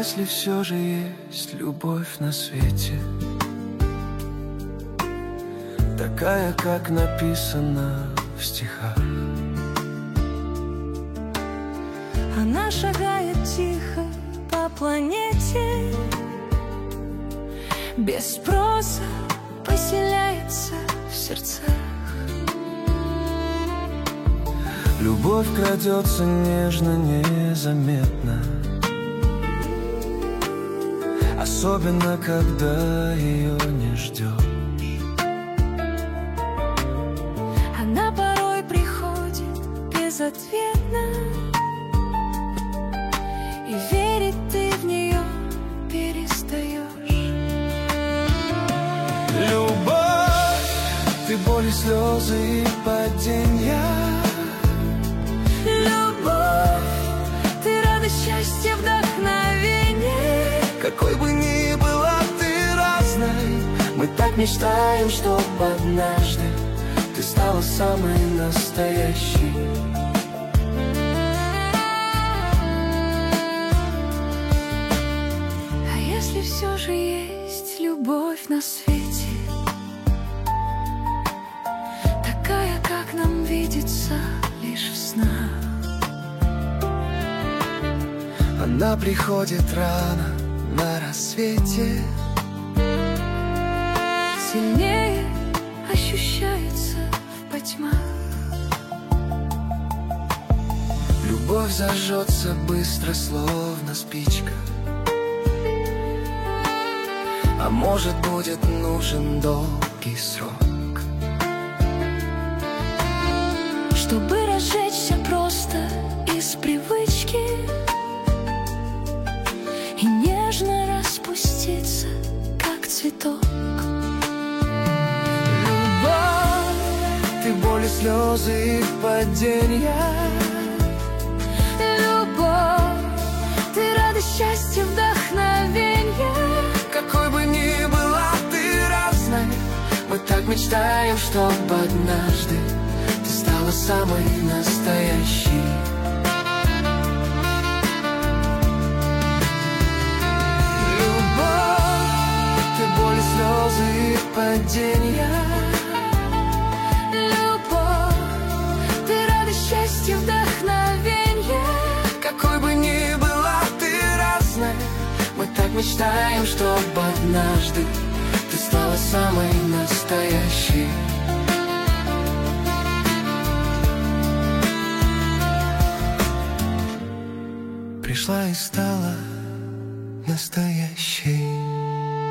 если все же есть любовь на свете, такая, как написано в стихах. Она шагает тихо по планете, без спроса поселяется в сердцах. Любовь крадется нежно, незаметно, особенно когда ее не ждешь. Она порой приходит безответно, и верить ты в нее перестаешь. Любовь, ты боль и слезы и падения. Любовь, ты радость, счастье, вдохновение. Какой бы ни была ты разной, мы так мечтаем, чтоб однажды ты стала самой настоящей. А если все же есть любовь на свете, такая, как нам видится лишь в снах? Она приходит рано на рассвете, сильнее ощущается в потьмах. любовь зажжется быстро, словно спичка. А может, будет нужен долгий срок, чтобы разжечься просто из привычки и нежно распуститься, как цветок. любовь, ты боль и слезы и падения. Любовь, ты радость, счастье, вдохновение. Какой бы ни была ты разной, мы так мечтаем, чтоб однажды ты стала самой настоящей. Любовь, ты боль и слезы и падения. Любовь, ты радость, счастье, вдохновение. Какой бы ни была ты разной, мы так мечтаем, чтоб однажды ты стала самой настоящей. Пришла и стала настоящей.